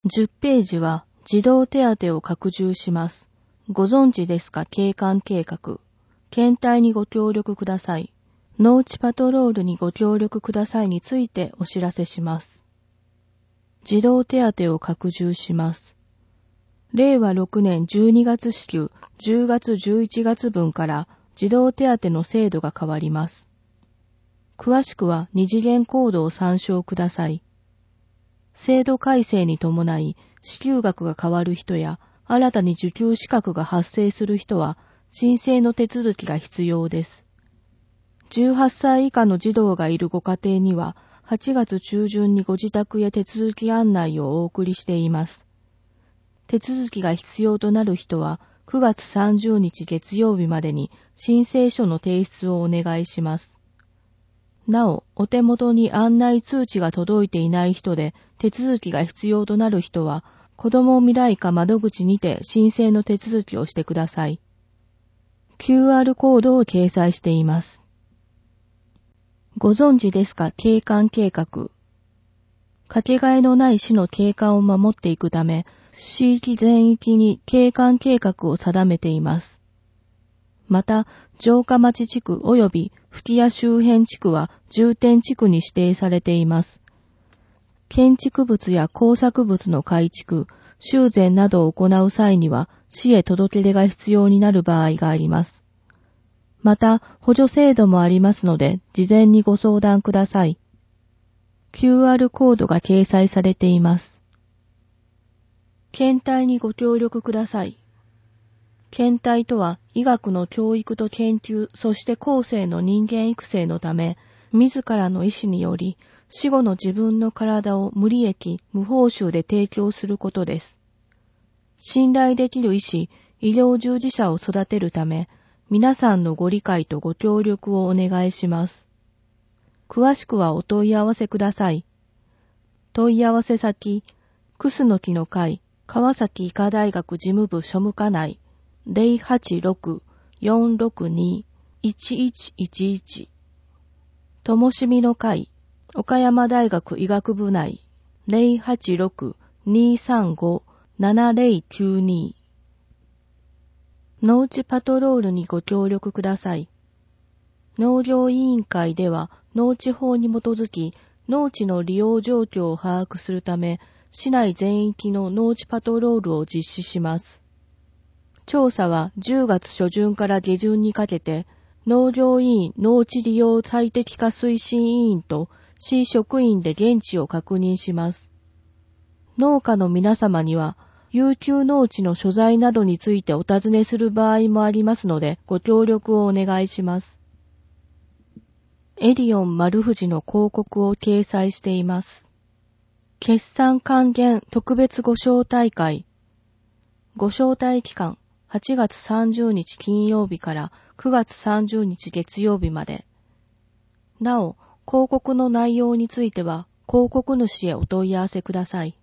10ページは児童手当を拡充します。ご存知ですか？景観計画。検体にご協力ください。農地パトロールにご協力くださいについてお知らせします。児童手当を拡充します。令和6年12月支給10月11月分から児童手当の制度が変わります。詳しくは二次元コードを参照ください。制度改正に伴い支給額が変わる人や新たに受給資格が発生する人は申請の手続きが必要です。18歳以下の児童がいるご家庭には8月中旬にご自宅へ手続き案内をお送りしています。手続きが必要となる人は9月30日月曜日までに申請書の提出をお願いします。なお、お手元に案内通知が届いていない人で手続きが必要となる人は子ども未来課窓口にて申請の手続きをしてください。QR コードを掲載しています。ご存知ですか？景観計画。かけがえのない市の景観を守っていくため、市域全域に景観計画を定めています。また、城下町地区及び吹屋周辺地区は重点地区に指定されています。建築物や工作物の改築、修繕などを行う際には、市へ届け出が必要になる場合があります。また、補助制度もありますので、事前にご相談ください。QR コードが掲載されています。検体にご協力ください。検体とは、医学の教育と研究、そして後世の人間育成のため、自らの意思により、死後の自分の体を無利益、無報酬で提供することです。信頼できる医師、医療従事者を育てるため、皆さんのご理解とご協力をお願いします。詳しくはお問い合わせください。問い合わせ先、クスノキの会、川崎医科大学事務部庶務課内、086-462-1111。ともしみの会、岡山大学医学部内、086-235-7092。農地パトロールにご協力ください。農業委員会では農地法に基づき農地の利用状況を把握するため市内全域の農地パトロールを実施します。調査は10月初旬から下旬にかけて農業委員農地利用最適化推進委員と市職員で現地を確認します。農家の皆様には遊休農地の所在などについてお尋ねする場合もありますので、ご協力をお願いします。エディオン丸富士の広告を掲載しています。決算還元特別ご招待会。ご招待期間、8月30日金曜日から9月30日月曜日まで。なお、広告の内容については、広告主へお問い合わせください。